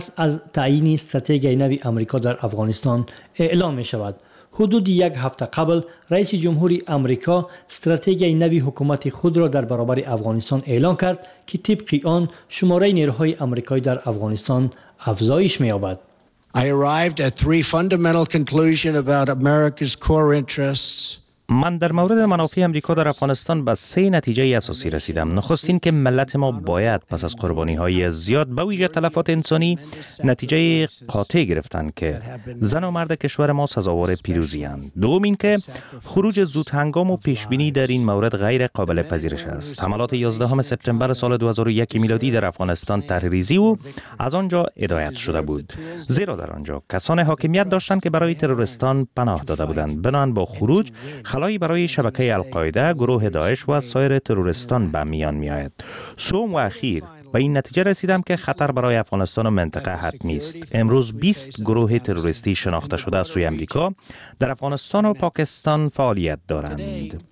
از تعیین استراتژی نو آمریکا در افغانستان اعلام می شود. حدود یک هفته قبل رئیس جمهوری آمریکا استراتژی نوی حکومت خود را در برابر افغانستان اعلان کرد که طبق آن شماره نیروهای آمریکایی در افغانستان افزایش می‌یابد. I arrived at three fundamental conclusions about America's core interests. من در مورد منافع امریکا در افغانستان به 3 نتیجه اساسی رسیدم. نخستین که ملت ما باید پس از قربانی‌های زیاد به ویژه تلفات انسانی نتیجه قاطع گرفتند که زن و مرد کشور ما سزاوار پیروزی اند. دوم این که خروج زود هنگام و پیشبینی در این مورد غیر قابل پذیرش است. حملات 11 سپتامبر سال 2001 میلادی در افغانستان تحریزی و از آنجا هدایت شده بود، زیرا در آنجا کسان حاکمیت داشتند که برای تروریستان پناه داده بودند. بنابراین با خروج خلایی برای شبکه القاعده، گروه داعش و سایر تروریستان به میان می آید. سوم و اخیر به این نتیجه رسیدم که خطر برای افغانستان و منطقه حتمی است. امروز 20 گروه تروریستی شناخته شده از سوی امریکا در افغانستان و پاکستان فعالیت دارند.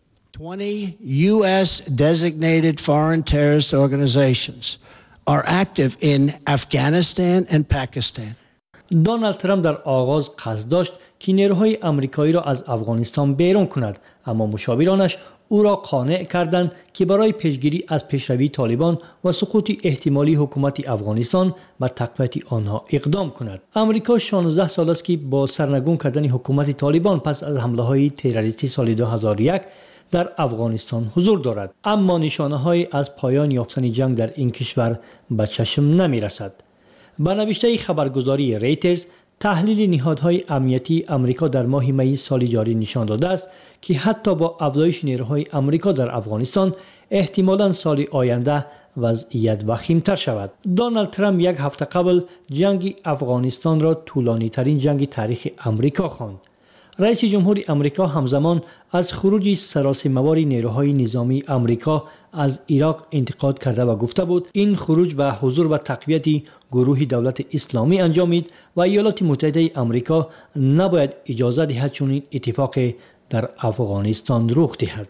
20 US designated foreign terrorist organizations are active in Afghanistan and Pakistan. دونالد ترامپ در آغاز قصد داشت که نیروهای آمریکایی را از افغانستان بیرون کند، اما مشاورانش او را قانع کردند که برای پیشگیری از پیشروی طالبان و سقوط احتمالی حکومت افغانستان به تقویت آنها اقدام کند. آمریکا 16 سال است که با سرنگون کردن حکومت طالبان پس از حمله‌های تروریستی سال 2001 در افغانستان حضور دارد، اما نشانه‌هایی از پایان یافتن جنگ در این کشور به چشم نمی‌رسد. با نوشته خبرگزاری ریترز، تحلیل نهادهای امنیتی آمریکا در ماه می سال جاری نشان داده است که حتی با افزایش نیروهای آمریکا در افغانستان احتمالاً سال آینده وضعیت وخیم‌تر شود. دونالد ترامپ یک هفته قبل جنگ افغانستان را طولانی‌ترین جنگ تاریخ آمریکا خواند. رئیس جمهوری آمریکا همزمان از خروج سراسیمه‌وار نیروهای نظامی آمریکا از عراق انتقاد کرده و گفته بود این خروج به حضور و تقویت گروه دولت اسلامی انجامید و ایالات متحده آمریکا نباید اجازه دهد چنین اتفاقی در افغانستان رخ دهد.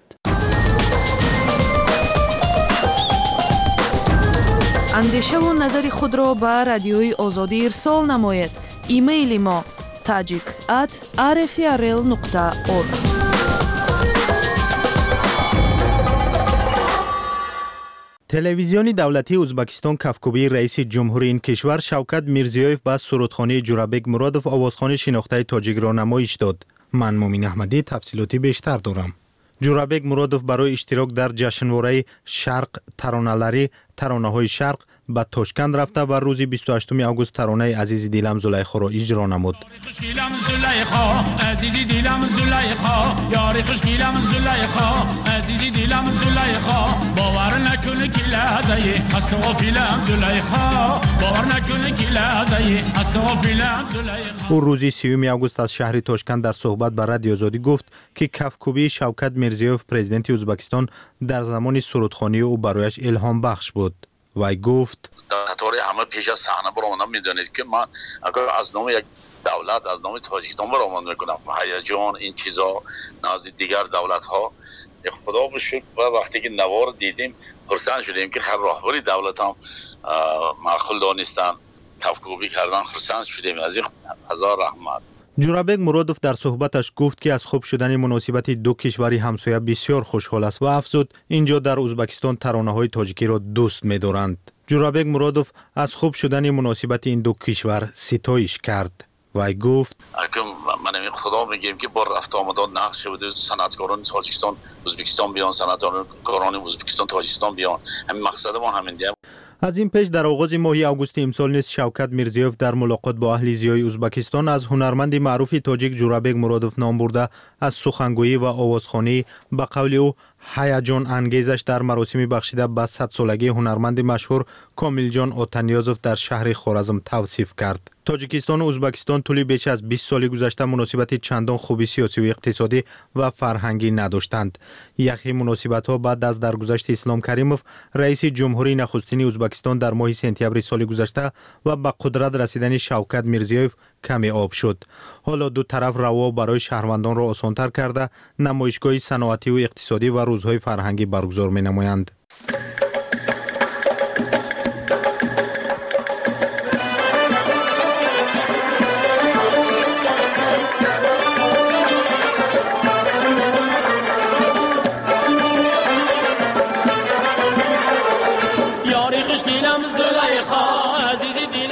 اندیشه و نظر خود را به رادیوی آزادی ارسال نمایید. ایمیل ما tajik@rfrl.org. تلویزیون دولتی ازبکستان کفکوبی رئیس جمهوری این کشور شوکت میرزیویف به سرودخانه جورابک مرادوف آوازخوان شناخته تاجیک را نمایش داد. من مومین احمدی تفصیلاتی بیشتر دارم. جورابک مرادوف برای اشتراک در جشنواره شرق ترانه‌لری ترانه‌های شرق به تاشکند رفته و روز 28 آگوست ترانه عزیزی دیلم زلیخا را اجرا نمود. او روز 30 آگوست از شهر تاشکند در صحبت با رادیو آزادی گفت که کفکوبی شوکت میرزیوف پرزیدنت ازبکستان در زمان سرودخوانی او برایش الهام بخش بود. وی گفت در قطار همه پیش از صحنه برآمدم. میدانید که من اگر از نام یک دولت از نام تاجیکستان برآمد میکنم هیجان این چیزا نزد دیگر دولت ها خدا به شکر و وقتی که نوار دیدیم خرسند شدیم که هر راهبری دولت هم معقول دانستن کفکوبی کردن خرسند شدیم. از این هزار رحمت. جورابک مرادوف در صحبتش گفت که از خوب شدن مناسبت دو کشوری همسایه بسیار خوشحال است و افزود اینجا در ازبکستان ترانه‌های تاجیکی را دوست می‌دارند. جورابک مرادوف از خوب شدن مناسبت این دو کشور ستایش کرد. وی گفت من خدا میگم که با رفت آمدن نقش بده صنعتکاران تاجیکستان ازبکستان بیان، صنعتکاران ازبکستان تاجیکستان بیان. همین مقصد ما همین دیگه. از این پیش در آغاز ماه آگوست امسال نیز شوکت میرزیوف در ملاقات با اهل زیای ازبکستان از هنرمند معروف تاجیک جورابک مرادوف نام برده از سخنگویی و آوازخوانی به قول او هیجان انگیزش در مراسم بخشیده به 100 سالگی هنرمند مشهور کامل جان آتانیازوف در شهر خوارزم توصیف کرد. تاجیکستان و ازبکستان طولی بیش از 20 سال گذشته مناسبت چندان خوبی سیاسی و اقتصادی و فرهنگی نداشتند. یکی مناسبت‌ها بعد از درگذشت اسلام کریموف رئیس جمهوری نخستین ازبکستان در ماه سپتامبر سال گذشته و به قدرت رسیدن شوکت میرزیوف کمی آب شد. حالا دو طرف روا برای شهروندان را آسان‌تر کرده نمایشگاه صنعتی و اقتصادی و روزهای فرهنگی برگزار می‌نمایند.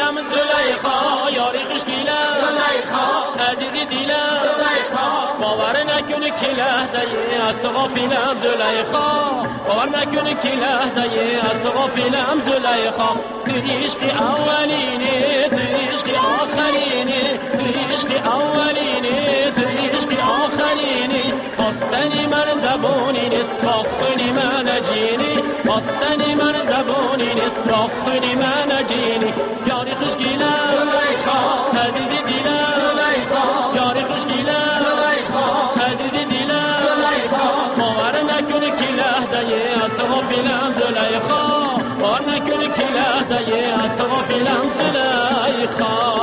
خوشگیلم زلیخا یاری خوشگیلم زلیخا عزیزی دیلم زلیخا باور نکنه که لحظه از تو غافلم زلیخا باور نکنه که لحظه از تو غافلم زلیخا تو عشق اولینه تو عشق آخرینه تو عشق اولینه تو عشق آخرینه خواستنی من زبانی نیست باخنی من جینی خواستنی من زبانی نیست باخنی من جینی یاری خوشگیلم زلیخا عزیزی دیلم زلیخا یاری خوشگیلم زلیخا عزیزی دیلم زلیخا باور نکنه که لحظه از تو غافلم زلیخا باور نکنه که لحظه از تو غافلم زلیخا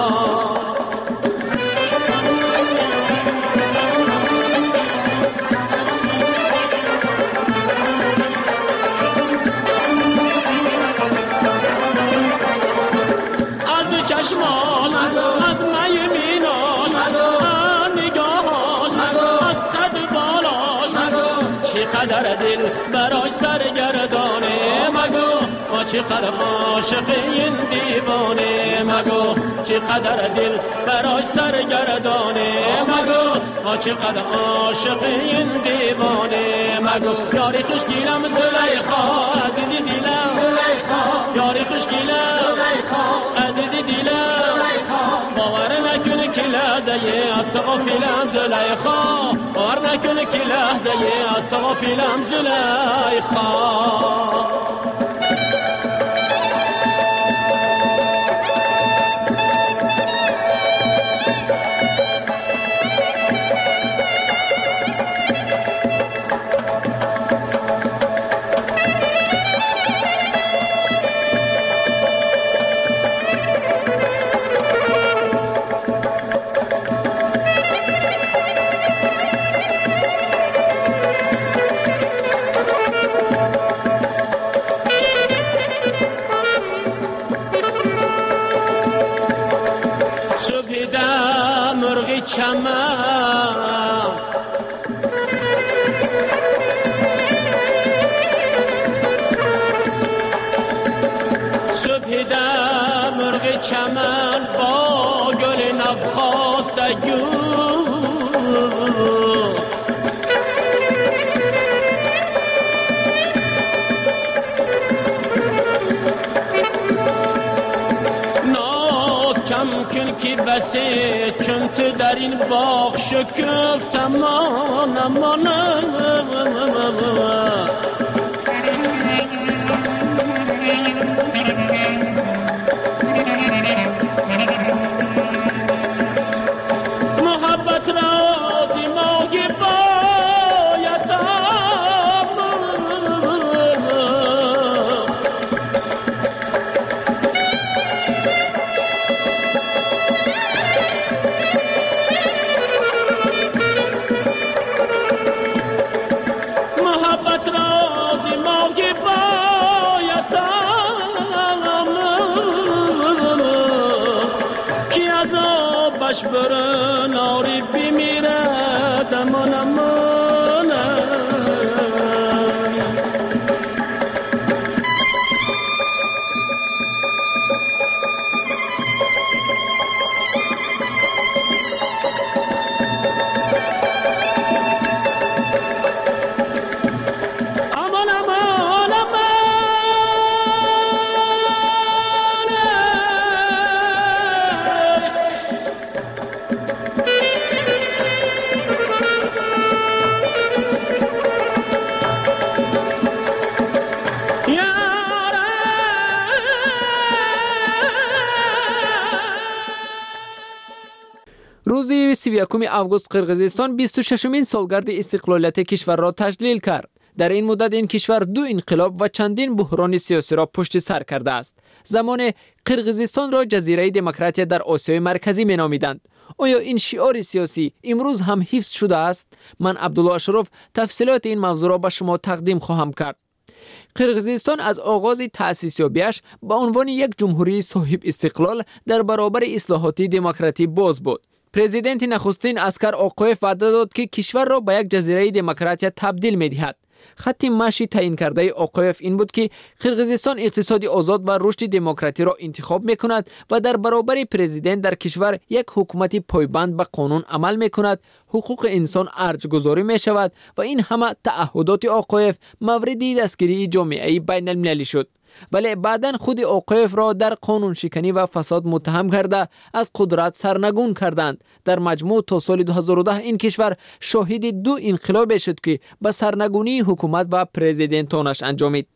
چشمان از مای میناش از نگاهاش از قد بالاش چقدر دل براش سرگردانه مگو ما چقدر عاشق این دیوانه مگو چقدر دل براش سرگردانه مگو ما چقدر عاشق این دیوانه مگو یاری خوشگیلم زلیخا عزیزی دیلم زلیخا یاری خوشگیلم زلیخا عزیزی دیلم زلیخا باور نکنه که لحظه از تو غافلم زلیخا باور نکنه که لحظه از تو غافلم زلیخا چمن صبح در مرغ چمن با گل نبخواسته کن که بسه چون تو در این باغ شکفتم امان محبت را دماغی بایدم بر ناری بمیرد امان امان روز 31 آگوست قرقیزستان 26مین سالگرد استقلالیت کشور را تجلیل کرد. در این مدت این کشور 2 انقلاب و چندین بحران سیاسی را پشت سر کرده است. زمان قرقیزستان را جزیره دموکراسی در آسیای مرکزی می‌نامیدند. آیا این شعار سیاسی امروز هم حفظ شده است؟ من عبدالله اشرف تفصیلات این موضوع را به شما تقدیم خواهم کرد. قرقیزستان از آغاز تأسیس یابیش به عنوان یک جمهوری صاحب استقلال در برابر اصلاحات دموکراتی باز بود. پرزیدنت نخستین اسکر آقایف وعده داد که کشور را به یک جزیره دموکراسی تبدیل می‌دهد. خط مشی تعیین کرده آقایف این بود که قرقیزستان اقتصادی آزاد و رشد دموکراتی را انتخاب میکند و در برابر پرزیدنت در کشور یک حکومت پایبند به قانون عمل میکند، حقوق انسان ارج گذاری می شود و این همه تعهدات آقایف مورد دستگیری جامعه بین المللی شد. ولی بعداً خود آقایف را در قانون شکنی و فساد متهم کرده از قدرت سرنگون کردند. در مجموع تا سال 2010 این کشور شاهد 2 انقلاب شد که به سرنگونی حکومت و پرزیدنتانش انجامید.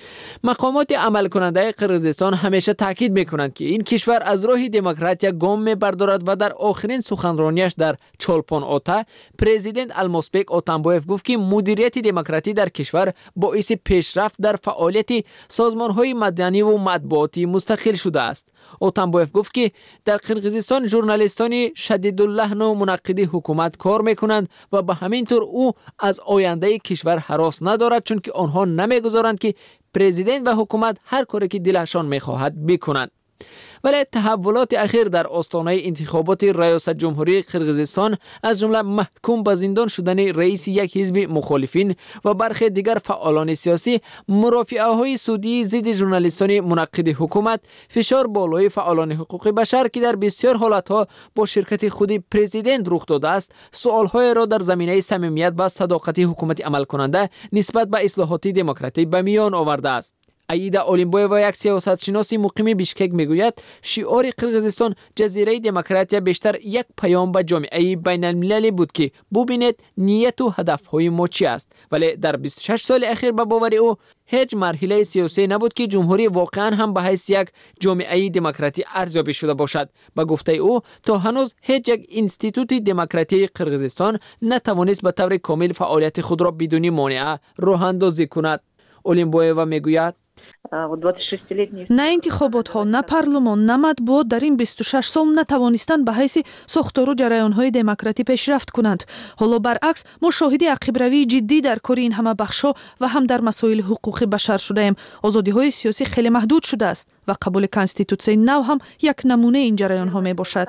مقامات عمل کننده قرقیزستان همیشه تاکید میکنند که این کشور از راه دموکراسی گام میبردارد و در آخرین سخنرانیش در چولپان آتا پرزیدنت الماسبک آتانبایف گفت که مدیریت دموکراسی در کشور باعث پیشرفت در فعالیت سازمانهای مدنی و مطبوعاتی مستقل شده است. آتانبایف گفت که در قرقیزستان ژورنالیستان شدیداللحن و منقد حکومت کار میکنند و به همین طور او از آینده کشور هراس ندارد، چون که آنها نمیگذارند که پرزیدنت و حکومت هر کاری که دلشان میخواهد بکنند. ولی تحولات اخیر در آستانه انتخابات ریاست جمهوری قرقیزستان از جمله محکوم به زندان شدن رئیس یک حزب مخالفین و برخی دیگر فعالان سیاسی، مرافعه‌های سودی ضد ژورنالیستان منقد حکومت، فشار بالای فعالان حقوق بشر که در بسیار حالتها با شرکت خود پرزیدنت رخ داده است، سوال‌های را در زمینه صمیمیت و صداقت حکومت عمل کننده نسبت به اصلاحات دموکراتی به میان آورده است. عیدا اولیمبویوا یک سیاستشناس مقیم بیشکک میگوید شعار قرقیزستان جزیره دموکراسی بیشتر یک پیام به جامعه بین المللی بود که ببینید نیت و هدفهای ما چی است. ولی در 26 سال اخیر به باور او هیچ مرحله سیاسی نبود که جمهوری واقعا هم به حیث یک جامعه دموکراتی ارزیابی شده باشد. به گفته او تا هنوز هیچ یک اینستیتوت دموکراتی قرقیزستان نتوانست به طور کامل فعالیت خود را بدون مانع راه اندازی کند. اولیمبویوا میگوید نه انتخابات ها، نه پارلمان، نه مطبوعات در این 26 سال نتوانستند به حیث ساختار و جریان های دموکراتی پیشرفت کنند. حالا برعکس ما شاهد عقب‌روی جدی در کار این همه بخش‌ها و هم در مسائل حقوق بشر شده ایم. آزادی های سیاسی خیلی محدود شده است و قبول کانستیتوسیون نو هم یک نمونه این جریان ها می باشد.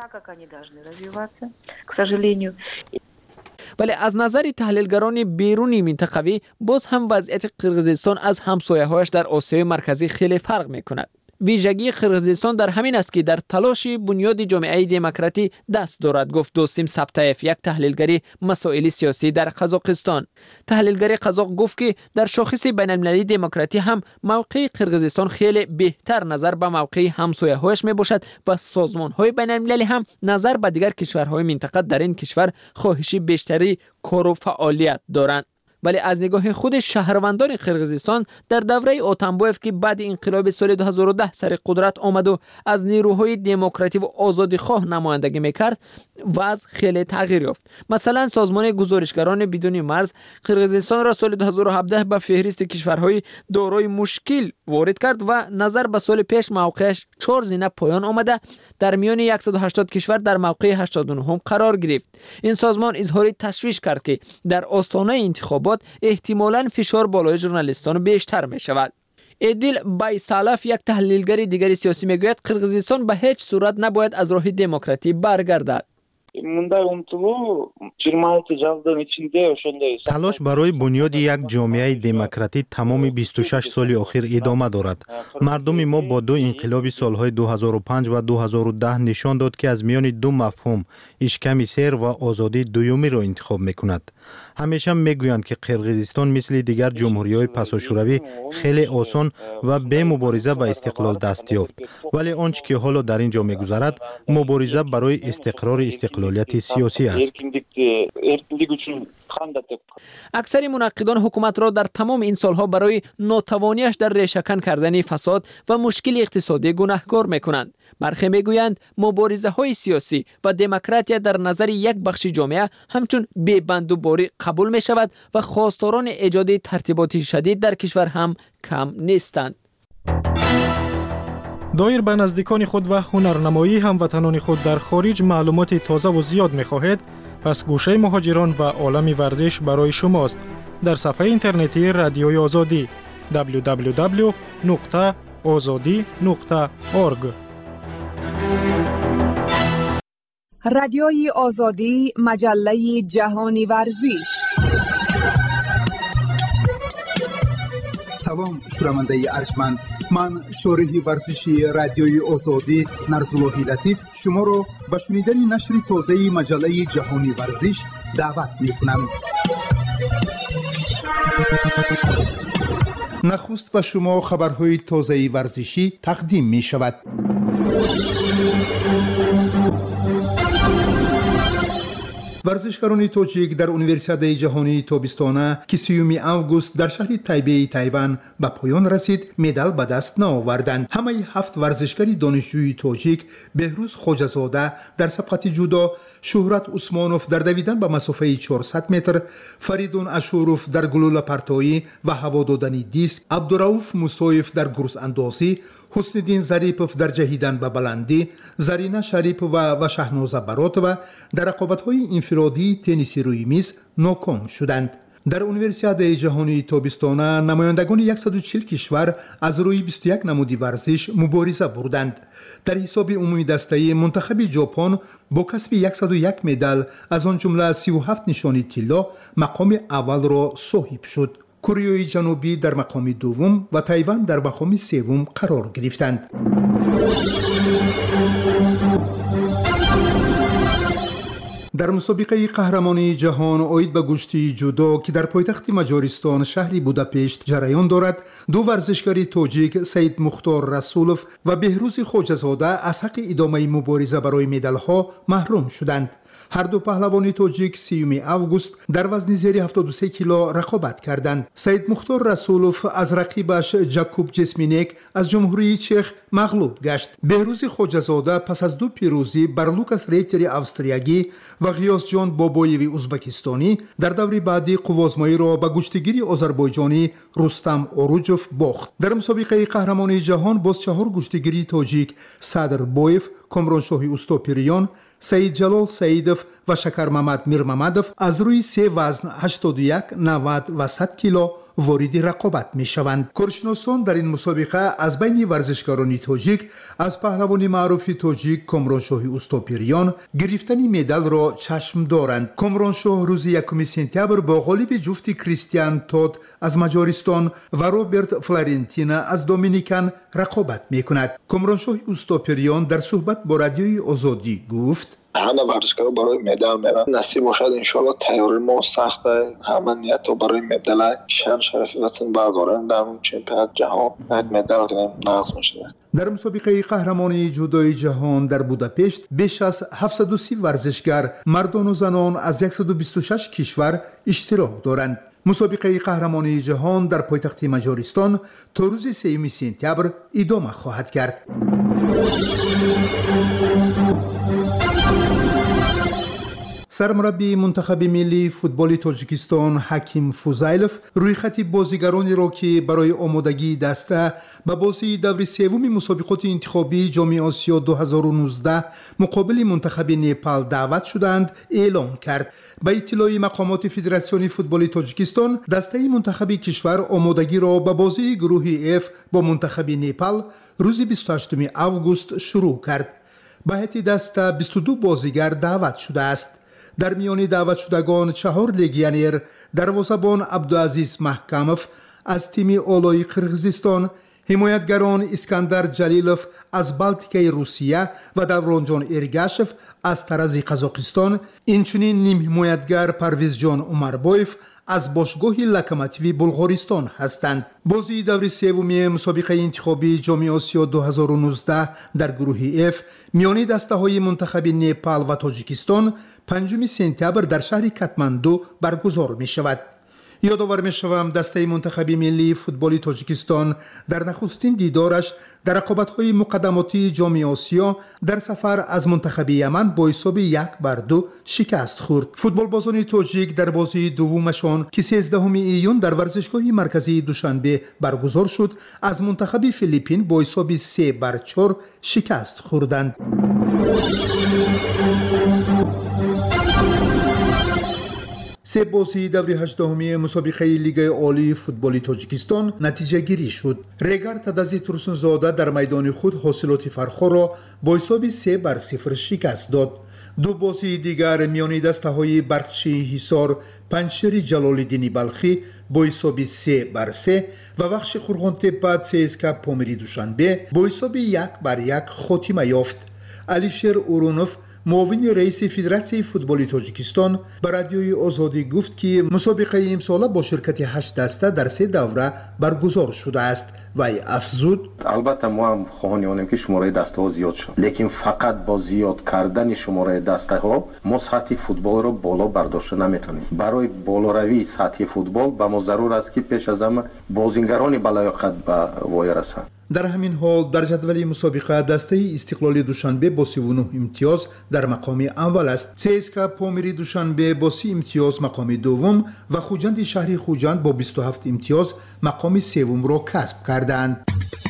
ولی از نظر تحلیلگران بیرونی منطقوی باز هم وضعیت قرقیزستان از همسایه‌هایش در آسیای مرکزی خیلی فرق می‌کند. ویژگی قرقیزستان در همین است که در تلاش بنیاد جامعه دموکراتی دست دارد، گفت دوستیم سبتایف، یک تحلیلگر مسائل سیاسی در قزاقستان. تحلیلگر قزاق گفت که در شاخص بین‌المللی دموکراتی هم موقع قرقیزستان خیلی بهتر نظر به موقع همسایه‌هایش میباشد و سازمان‌های بین‌المللی هم نظر به دیگر کشورهای منطقه در این کشور خواهش بیشتری کار و فعالیت دارند. ولی از نگاه خود شهروندان قرقیزستان در دوره آتانبایف که بعد انقلاب سال 2010 سر قدرت آمد و از نیروهای دموکراتی و آزادیخواه نمایندگی میکرد، وضع خیلی تغییر یافت. مثلا سازمان گزارشگران بدون مرز قرقیزستان را سال 2017 به فهرست کشورهای دارای مشکل وارد کرد و نظر به سال پیش موقعش 4 زینه پایان آمده در میان 180 کشور در موقع 89 قرار گرفت. این سازمان اظهار تشویش کرد که در آستانه انتخابات احتمالاً فشار بالای ژورنالیستان بیشتر می شود. ادیل بایسالف، یک تحلیلگر دیگر سیاسی، میگوید قرقیزستان به هیچ صورت نباید از راه دموکراتی برگردد. تلاش برای بنیاد یک جامعه دموکراتی تمام 26 سال اخیر ادامه دارد. مردم ما با 2 انقلاب سالهای 2005 و 2010 نشان داد که از میان 2 مفهوم اشکم سیر و آزادی دومی را انتخاب میکند. همیشه میگویند که قرقیزستان مثل دیگر جمهوری‌های پساشوروی خیلی آسان و بی مبارزه به استقلال دست یافت. ولی آنچه که حالا در اینجا میگذرد مبارزه برای استقرار استقلالیت سیاسی است. اکثر منقدان حکومت را در تمام این سالها برای ناتوانیش در ریشه‌کن کردن فساد و مشکل اقتصادی گناهکار میکنند. برخی میگویند مبارزه های سیاسی و دموکراسی در نظر یک بخش جامعه همچون بی‌بند و باری قبول می شود و خواستاران ایجاد ترتیبات شدید در کشور هم کم نیستند. دایر به نزدیکان خود و هنرنمایی هموطنان خود در خارج معلومات تازه و زیاد می خواهید؟ پس گوشه مهاجران و عالم ورزش برای شماست. در صفحه اینترنتی رادیوی آزادی www.azadi.org. رادیوی آزادی، مجله جهانی ورزش. салом шунавандаи арҷманд, ман шориҳи варзиши радиои озодӣ Нарзуллоҳи Латиф шуморо ба шунидани нашри тозаи маҷаллаи ҷаҳонӣ варзиш даъват мекунам. нахуст ба шумо хабарҳои тозаи варзишӣ тақдим мешавад. ورزشکاران توجیک در универсиадаи ҷаҳонии тобистона ки 3 август дар шаҳри Тайбеи Тайван ба поён расид, медал ба даст наоварданд. ҳамаи 7 варзишгари донишҷӯи тоҷик Беҳрӯз Хоҷазода дар сабқати ҷудо, Шӯҳрат Усмонов дар давидан ба масофаи 400 метр, Фаридун Ашуров дар гулӯлапартоӣ ва ҳаво додани диск, Абдурауф Мусоев дар гурзандозӣ, ҳусниддин Зарипов дар ҷаҳидан ба баландӣ, Зарина Шарипова ва Шаҳноза Баротова дар рақобатҳои инфиродии тенниси рӯи миз ноком шуданд. дар универсиадаи ҷаҳонии тобистона намояндагони 140 кишвар аз рӯи 21 намуди варзиш мубориза бурданд. дар ҳисоби умуми дастаӣ мунтахаби ҷопон бо касби 101 медал, аз он ҷумла 37 нишони тилло, мақоми аввалро соҳиб шуд. Кореяи ҷанубӣ дар мақоми дуввум ва Тайван дар мақоми севум қарор гирифтанд. дар мусобиқаи қаҳрамонии ҷаҳон оид ба гӯштии ҷудо ки дар пойтахти Маҷористон шаҳри Будапешт ҷараён дорад, ду варзишгари тоҷик Саид Мухтор Расулов ва Беҳрӯзи Хоҷазода аз ҳаққи идомаи мубориза барои медалҳо маҳрум шуданд. ҳар ду паҳлавони тоҷик 3 август дар вазни зери 73 кило рақобат карданд. Саид Мухтор Расулов аз рақибаш Ҷакуб Ҷесминек аз ҷумҳурии Чех мағлуб гашт. Беҳрӯзи Хоҷазода пас аз ду пирӯзӣ бар Лукас Рейтери австриягӣ ва Ғиёсҷон Бобоеви узбекистонӣ дар даври баъди қуввозмоиро ба гӯштигири озарбойҷонӣ Рустам Оруҷов бохт. дар мусобиқаи қаҳрамонии ҷаҳон боз 4 гӯштигири тоҷик Садр Боев, Комроншоҳи Устопириён, Саид Ҷалол Саидов ва Шакармамад Мирмамадов аз рӯи 3 вазн 81, 90 ва 100 кило вориди рақобат мешаванд. коршиносон дар ин мусобиқа аз байни варзишгарони тоҷик аз паҳлавони маъруфи тоҷик Комроншоҳи Устопириён гирифтани медалро чашм доранд. Комроншоҳ рӯзи 1 сентябр бо ғолиби ҷуфти Кристиан Тод аз Маҷористон ва Роберт Флорентина аз Доминикан рақобат мекунад. Комроншоҳи Устопириён дар суҳбат бо радиои Озодӣ гуфт: ҳама варзишгоҳо барои медал меранд. насиб бошад иншоалло тайёри мо сахта, ҳама ниятҳо барои медал шан шарафи ватан бардорем, дар чемпионат ҷаҳон як медал гирем нағз мешавад. дар мусобиқаи қаҳрамонии ҷудои ҷаҳон дар Будапешт беш аз 730 варзишгар мардону занон аз 126 кишвар иштирок доранд. мусобиқаи қаҳрамонии ҷаҳон дар пойтахти Маҷористон то рӯзи 3 сентябр идома хоҳад кард. сармураббии мунтахаби миллии футболи Тоҷикистон Ҳаким Фузайлов рӯйхати бозигаронеро ки барои омодагии даста ба бозии даври севуми мусобиқоти интихобии Ҷоми Осиё 2019 муқобили мунтахаби Непал даъват шуданд эълон кард. ба иттилои мақомоти Федератсиони футболи Тоҷикистон, дастаи мунтахаби кишвар омодагиро ба бозии гурӯҳи F бо мунтахаби Непал рӯзи 28 август шурӯъ кард. ба ҳайати даста 22 бозигар даъват шудааст. дар миёни даъватшудагон 4 легионер, дарвозабон Абдуазиз Маҳкамов аз тими олои Қирғизистон, ҳимоятгарон Искандар Ҷалилов аз Балтикаи Русия ва Давронҷон Эргашев аз Тарази Қазоқистон, инчунин нимҳимоятгар Парвизҷон Умарбоев аз бошгоҳи Локомотиви Булғористон ҳастанд. бозии даври севуми мусобиқаи интихобии Ҷоми Осиё 2019 дар гурӯҳи F миёни дастаҳои мунтахаби Непал ва Тоҷикистон 5 сентябр дар шаҳри Катманду баргузор мешавад. ёдовар мешавам, дастаи мунтахаби миллии футболи Тоҷикистон дар нахустин дидораш дар рақобатҳои муқаддамотии Ҷоми Осиё дар сафар аз мунтахаби Яман бо ҳисоби 1-2 шикаст хӯрд. футболбозони тоҷик дар бозии дуввумашон ки 13 июн дар варзишгоҳи марказии Душанбе баргузор шуд, аз мунтахаби Филиппин бо ҳисоби 3-4 шикаст хӯрданд. سه بازی دوره 18 مسابقه لیگ عالی فوتبال تاجیکستان نتیجه گیری شد. ریگر تدازی ترسونزاده در میدان خود حاصلات فرخو را با حساب 3-0 شکست داد. دو بازی دیگر میان دسته‌های برقچی حصار پنجشیر جلال‌الدین بلخی با حساب 3-3 و بخش خرغان‌تپه CSKA پامیری دوشنبه با حساب 1-1 خاتمه یافت. علیشیر اورونوف معاون رئیس فدراسیون فوتبال تاجیکستان به رادیوی آزادی گفت که مسابقه امسال با شرکت 8 دسته در 3 دوره برگزار شده است و افزود البته ما هم خواهانیم که شماره دسته ها زیاد شد، لیکن فقط با زیاد کردن شماره دسته ها ما سطح فوتبال را بالا برداشت نمیتونیم. برای بالاروی سطح فوتبال به ما ضرور است که پیش از همه بازیگران بالیاقت به وای رسند. در همین حال در جدول مسابقه دسته استقلال دوشنبه با 39 امتیاز در مقام اول است. CSKA پامیری دوشنبه با 30 امتیاز مقام دوم و خوجند شهری خوجند با 27 امتیاز مقام سوم را کسب کردند.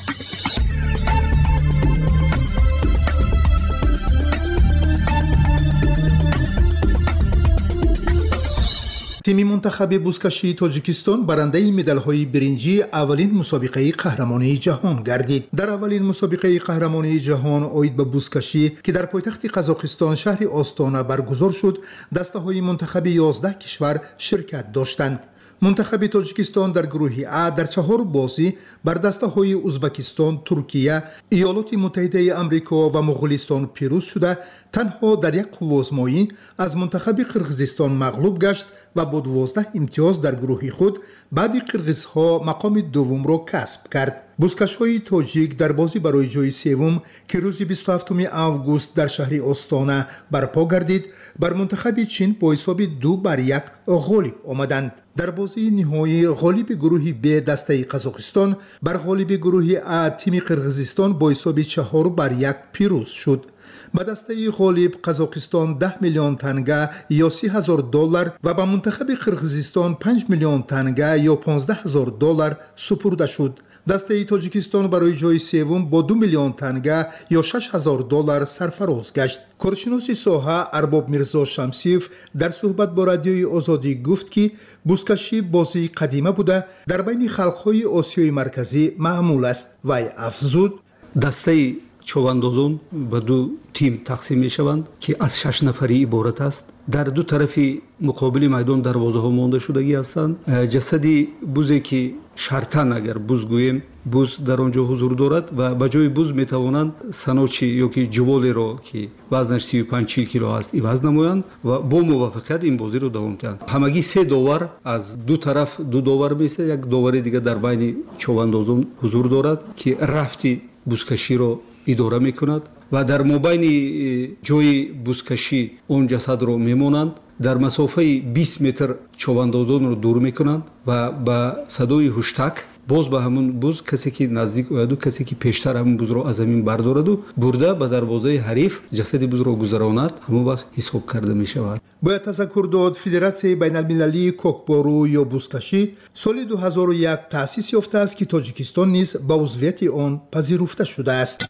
تیم منتخب بزکشی تاجیکستان برنده مدال‌های برنجی اولین مسابقه قهرمانی جهان گردید. در اولین مسابقه قهرمانی جهان عاید به بزکشی که در پایتخت قزاقستان شهر آستانه برگزار شد، دسته‌های منتخب 11 کشور شرکت داشتند. منتخب تاجیکستان در گروه A در 4 بازی بر دسته‌های ازبکستان، ترکیه، ایالات متحده آمریکا و مغولستان پیروز شده، تنها در یک قوازمایی از منتخب قرقیزستان مغلوب گشت و با 12 امتیاز در گروه خود بعد قرقیزها مقام دوم را کسب کرد. بزکش‌های تاجیک در بازی برای جای سوم که روز 27 آگوست در شهر آستانه برپا گردید، بر منتخب چین با حساب 2-1 غالب آمدند. در بازی نهایی غالب گروه B دسته قزاقستان بر غالب گروه A تیم قرقیزستان با حساب 4-1 پیروز شد. به دسته غالب قزاقستان 10 میلیون تنگه یا $30,000 و به منتخب قرقیزستان 5 میلیون تنگه یا $15,000 سپرده شد. دسته تاجیکستان برای جای سوم با 2 میلیون تنگه یا $6,000 سرفراز گشت. کارشناس ساحه ارباب میرزا شمسیف در صحبت با رادیوی آزادی گفت که بزکشی بازی قدیمه بوده، در بین خلق‌های آسیای مرکزی معمول است و افزود دسته چواندازان به 2 تیم تقسیم می شوند که از 6 نفری عبارت است. در 2 طرف مقابل میدان دروازه ها مانده شدگی هستند. جسدی بوزی که شرطن اگر بوز گوییم بوز در آنجا حضور دارد و به جای بوز می توانند سنوچی یا که جوالی را که وزنش 35-40 کیلو است عوض نمایند و با موافقت این بازی را دوام دهند. همگی 3 داور از 2 طرف 2 داور میشه، یک داور دیگه در بین چواندازان حضور دارد که رفتی بزکشی را اداره میکند و در مابین جای بزکشی اون جسد رو میمونند. در مسافه 20 متر چواندازان رو دور میکنند و با صدای هشتک باز به همون بوز کسی که نزدیک اوید و کسی که پیشتر همون بوز رو از زمین بردارد و برده به دروازه حریف جسد بوز رو گذراند، همون وقت حساب کرده می شود. باید تذکر داد فدراسیون بین المللی کوکبارو یا بزکشی سال 2001 تأسیس یافته است که تاجیکستان نیز به عضویت آن پذیرفته شده است.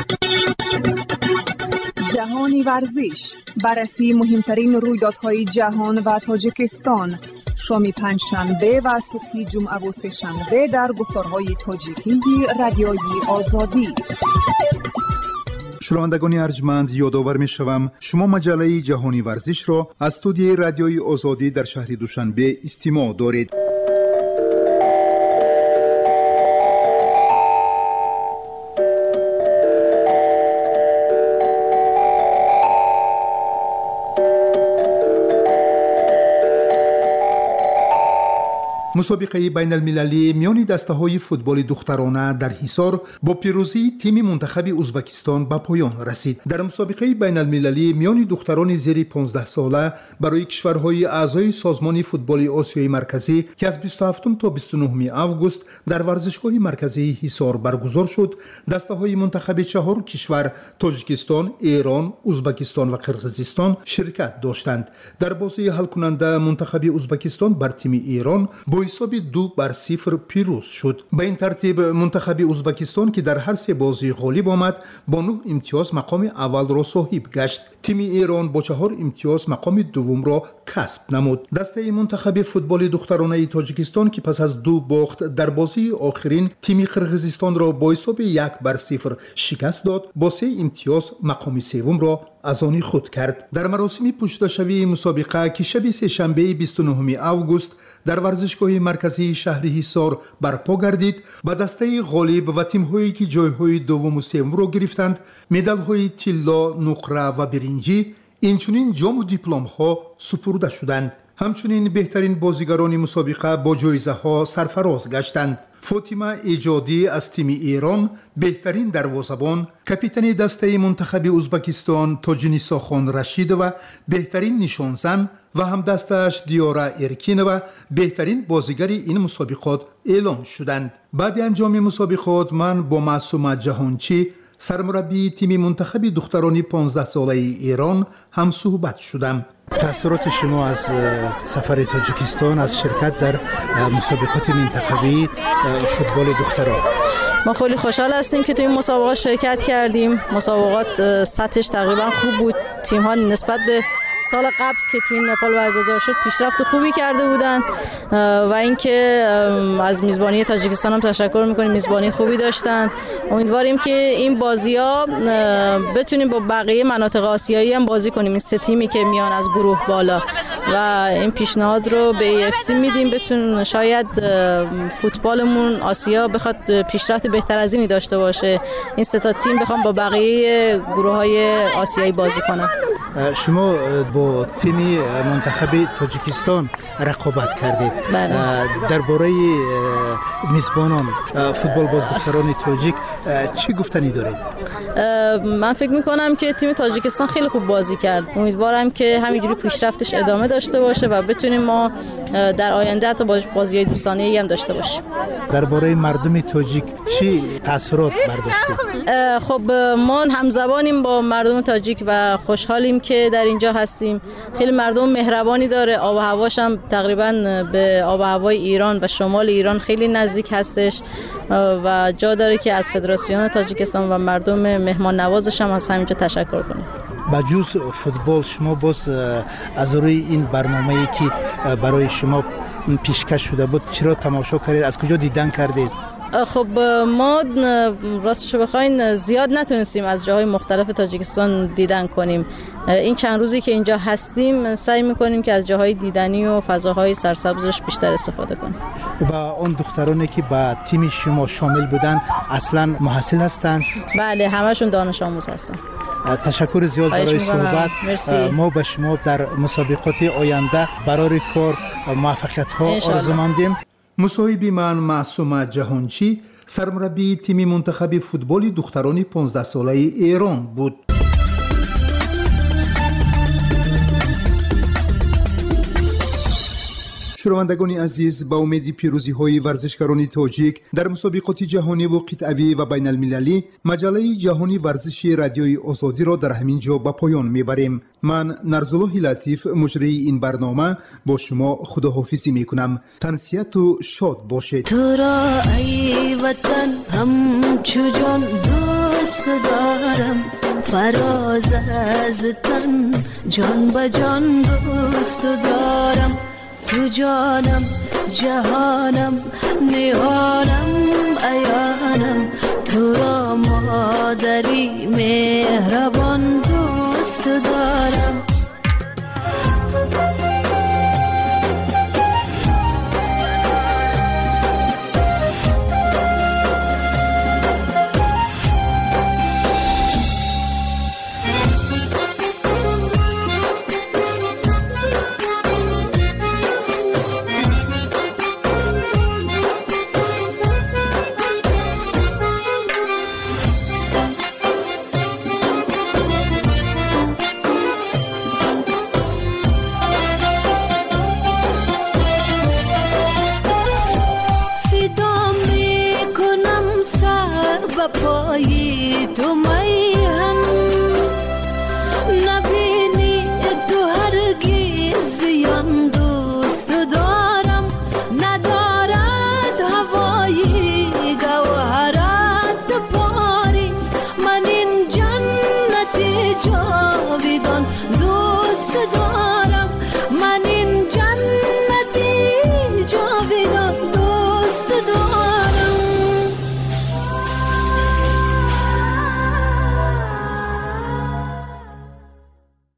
جهانی ورزش، بررسی مهمترین رویدادهای جهان و تاجیکستان، شام پنجشنبه و صبح جمعه و سه‌شنبه در گفتارهای تاجیکی رادیوی آزادی. شنوندگان ارجمند، یادآور می‌شوم شما مجله جهانی ورزش را از استودیوی رادیوی آزادی در شهر دوشنبه استماع دارید. مسابقه بین المللی میان دسته‌های فوتبال دخترانه در حصار با پیروزی تیم منتخب ازبکستان به پایان رسید. در مسابقه بین المللی میان دختران زیر 15 ساله برای کشورهای اعضای سازمان فوتبال آسیای مرکزی که از 27 تا 29 آگوست در ورزشگاه مرکزی حصار برگزار شد، دسته‌های منتخب 4 کشور تاجیکستان، ایران، ازبکستان و قرقیزستان شرکت داشتند. در بازی حل کننده منتخب ازبکستان بر تیم ایران با حساب 2-0 پیروز شد. به این ترتیب منتخب ازبکستان که در هر 3 بازی غالب آمد با 9 امتیاز مقام اول را صاحب گشت. تیم ایران با 4 امتیاز مقام دوم را کسب نمود. دسته منتخب فوتبال دخترانه تاجیکستان که پس از 2 باخت در بازی آخرین تیم قرقیزستان را با حساب 1-0 شکست داد، با 3 امتیاز مقام سوم را از آن خود کرد. در مراسم پشتشوی مسابقه که شب سه‌شنبه 29 اوگوست در ورزشگاه مرکزی شهر حصار برپا گردید، با دسته غالب و تیم‌هایی که جای‌های دوم و سوم را گرفتند، مدال‌های طلا، نقره و برنجی، اینچنین جام و دیپلم‌ها سپرده شدند. همچنین بهترین بازیگران مسابقه با جایزه‌ها سرفراز گشتند. فاطمه ایجادی از تیم ایران بهترین دروازه‌بان، کاپیتان دسته منتخب ازبکستان تاج‌نیسا خان رشیدова بهترین نشانزن و همدستش دیارا ارکینова بهترین بازیگر این مسابقات اعلام شدند. بعد انجام مسابقات من با معصومه جهانچی، سرمربی تیم منتخب دختران 15 ساله ایران هم صحبت شدم. تأثیرات شما از سفر تاجیکستان، از شرکت در مسابقات منطقوی فوتبال دختران؟ ما خیلی خوشحال هستیم که توی این مسابقات شرکت کردیم. مسابقات سطحش تقریبا خوب بود. تیم‌ها نسبت به سال قبل که توی نپال برگزار شد پیشرفت خوبی کرده بودند و اینکه از میزبانی تاجیکستان هم تشکر می‌کنیم، میزبانی خوبی داشتن. امیدواریم که این بازی‌ها بتونیم با بقیه مناطق آسیایی هم بازی کنیم. این 3 تیمی که میان از گروه بالا و این پیشنهاد رو به AFC میدیم، بتون شاید فوتبالمون آسیا بخواد پیشرفت بهتر از اینی داشته باشه. این 3 تا تیم بخوام با بقیه گروه‌های آسیایی بازی کنن. شما با تیم منتخب تاجیکستان رقابت کردید. درباره میزبانان فوتبال باز دختران تاجیک چی گفتنی دارید؟ من فکر میکنم که تیم تاجیکستان خیلی خوب بازی کرد. امیدوارم که همینجوری پیشرفتش ادامه داشته باشه و بتونیم ما در آینده حتی بازی‌های دوستانه‌ای هم داشته باشیم. درباره مردم تاجیک چی تاثیرات برداشتید؟ خب ما همزبانیم با مردم تاجیک و خوشحالیم که در اینجا هستیم. خیلی مردم مهربانی داره. آب و هواش هم تقریبا به آب و هوای ایران و شمال ایران خیلی نزدیک هستش و جا داره که از فدراسیون تاجیکستان و مردم مهمان نوازش هم از همینجا تشکر کنیم. بجز فوتبال شما باز از روی این برنامه‌ای که برای شما پیشکش شده بود چرا تماشا کردید؟ از کجا دیدن کردید؟ خب ما راستش بخواین زیاد نتونستیم از جاهای مختلف تاجیکستان دیدن کنیم. این چند روزی که اینجا هستیم سعی میکنیم که از جاهای دیدنی و فضاهای سرسبزش بیشتر استفاده کنیم. و اون دخترانی که با تیم شما شامل بودن اصلا محصل هستند؟ بله، همشون دانش آموز هستن. تشکر زیاد برای صحبت. ما به شما در مسابقات آینده برای کار موفقیت ها آرزومندیم. مصاحبه من معصومه جهانچی، سرمربی تیم منتخب فوتبال دختران 15 ساله ایران بود. شنوندگان عزیز، با امید پیروزی های ورزشکاران تاجیک در مسابقات جهانی و قطعی و بین المللی، مجله جهانی ورزش رادیوی آزادی را در همین جا به پایان میبریم. من نرزالله لطیف مجری این برنامه با شما خداحافظی میکنم. تنسیت و شاد باشید. تو را ای وطن همچو جان دوست دارم، فراز از تن جان به جان دوست دارم. تو جانم جهانم نهانم عیانم، تو را مادری مهربان دوست دارم. پایی تو میهن نبینی تو هرگز زیان